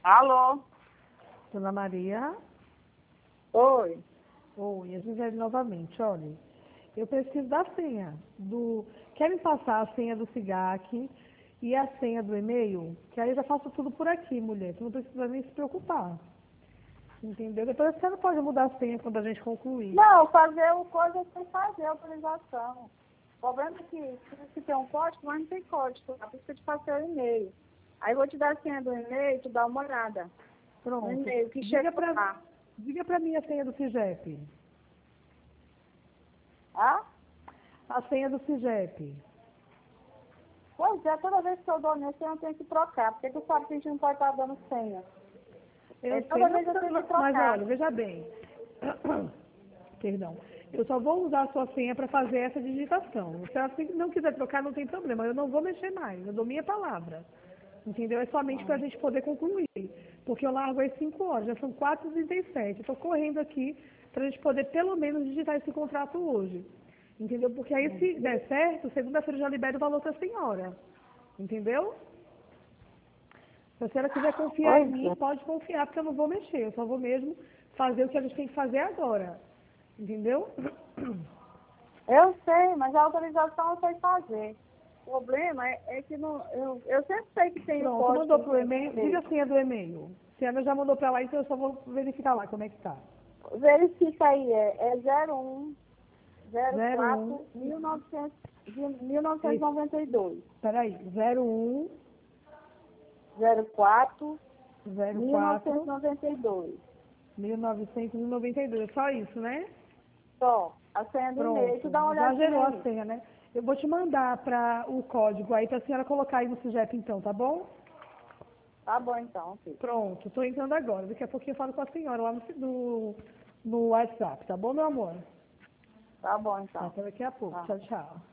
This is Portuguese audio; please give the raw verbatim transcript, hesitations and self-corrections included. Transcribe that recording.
Alô? Dona Maria? Oi. Oi, a Gisele novamente, olha. Eu preciso da senha do... Quer me passar a senha do SIGAC e a senha do e-mail? Que aí eu já faço tudo por aqui, mulher. Você não precisa nem se preocupar. Entendeu? Depois você não pode mudar a senha quando a gente concluir. Não, fazer o coisa sem fazer a autorização. O problema é que se tem um código, mas não tem código. Por isso que eu te passei o e-mail. Aí eu vou te dar a senha do e-mail e tu dá uma olhada. Pronto. No e-mail que Diga chega pra, lá. diga pra mim a senha do SIGEP. Ah? A senha do SIGEP. Pois é, toda vez que eu dou minha senha eu tenho que trocar. Porque tu sabe que a gente não pode estar dando senha. Eu É, sei, toda não, vez eu tenho que mas trocar. olha, veja bem. Perdão. Eu só vou usar a sua senha para fazer essa digitação. Se ela não quiser trocar, não tem problema. Eu não vou mexer mais. Eu dou minha palavra. Entendeu? É somente para a gente poder concluir. Porque eu largo às cinco horas, já são quatro e trinta e sete. Eu estou correndo aqui para a gente poder, pelo menos, digitar esse contrato hoje. Entendeu? Porque aí, se der certo, segunda-feira eu já libero o valor para a senhora. Entendeu? Se a senhora quiser confiar em Pois mim, é. pode confiar, porque eu não vou mexer. Eu só vou mesmo fazer o que a gente tem que fazer agora. Entendeu? Eu sei, mas a autorização eu sei fazer. O problema é, é que não, eu, eu sempre sei que tem o Pronto, código mandou no pro e-mail. Diga a e-mail. senha do e-mail. Se ela já mandou para lá, então eu só vou verificar lá como é que tá. Verifica aí, é, é zero um zero zero um. quatro mil novecentos de mil novecentos e noventa e dois. Peraí. zero um zero quatro zero mil novecentos e quatro noventa e dois. mil novecentos e noventa e dois. Só isso, né? Só, a senha do e-mail, tu Pronto. dá uma Já olhadinha gerou a aí. senha, né? Eu vou te mandar para o código aí para a senhora colocar aí no sujeito então, tá bom? Tá bom então, ok. Pronto, estou entrando agora. Daqui a pouquinho eu falo com a senhora lá no, no, no WhatsApp, tá bom, meu amor? Tá bom então. Até daqui a pouco. Tá. Tchau, tchau.